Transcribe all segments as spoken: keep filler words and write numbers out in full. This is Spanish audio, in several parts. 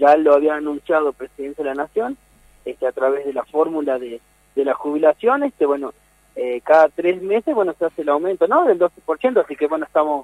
ya lo había anunciado Presidencia de la Nación, este, a través de la fórmula de, de la jubilación, este, bueno, eh, cada tres meses, bueno, se hace el aumento, ¿no?, del doce por ciento, así que, bueno, estamos,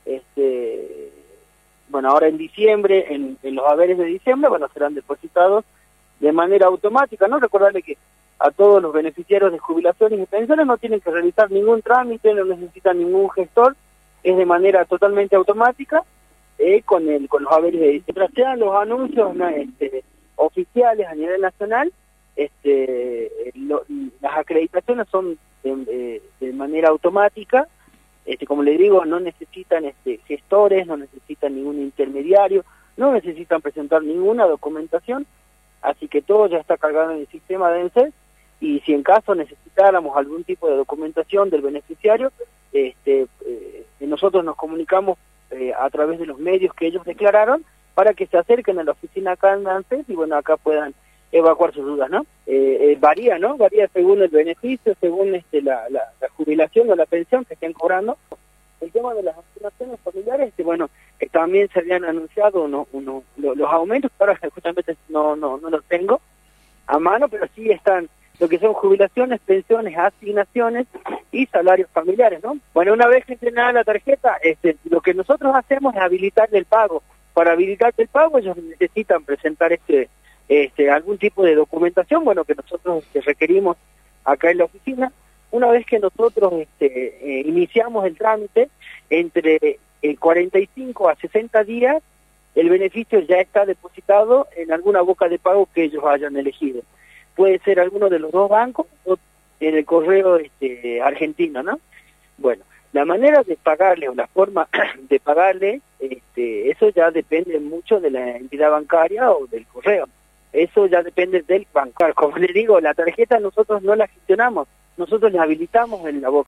este, bueno, ahora en diciembre, en, en los haberes de diciembre, bueno, serán depositados de manera automática, ¿no? Recordarle que a todos los beneficiarios de jubilaciones y pensiones no tienen que realizar ningún trámite, no necesitan ningún gestor, es de manera totalmente automática, eh, con el con los haberes de diciembre. Sean los anuncios, ¿no?, este, oficiales a nivel nacional, este, lo, las acreditaciones son de, de manera automática, este, como le digo, no necesitan este, gestores, no necesitan ningún intermediario, no necesitan presentar ninguna documentación, así que todo ya está cargado en el sistema de ENSES, y si en caso necesitáramos algún tipo de documentación del beneficiario, este, eh, nosotros nos comunicamos eh, a través de los medios que ellos declararon para que se acerquen a la oficina acá en ANSES y bueno, acá puedan evacuar sus dudas, ¿no? Eh, eh, varía, ¿no? Varía según el beneficio, según este, la, la, la jubilación o la pensión que estén cobrando. El tema de las asignaciones familiares, este, bueno, que también se habían anunciado uno, uno, lo, los aumentos, ahora justamente no, no, no los tengo a mano, pero sí están lo que son jubilaciones, pensiones, asignaciones y salarios familiares, ¿no? Bueno, una vez que entrenada la tarjeta, este, lo que nosotros hacemos es habilitarle el pago. Para habilitarle el pago ellos necesitan presentar este, este, algún tipo de documentación, bueno, que nosotros este, requerimos acá en la oficina. Una vez que nosotros este, eh, iniciamos el trámite, entre eh, cuarenta y cinco a sesenta días, el beneficio ya está depositado en alguna boca de pago que ellos hayan elegido. Puede ser alguno de los dos bancos o en el correo este, argentino, ¿no? Bueno, la manera de pagarle o la forma de pagarle, este, eso ya depende mucho de la entidad bancaria o del correo. Eso ya depende del banco. Como le digo, la tarjeta nosotros no la gestionamos, nosotros la habilitamos en la boca.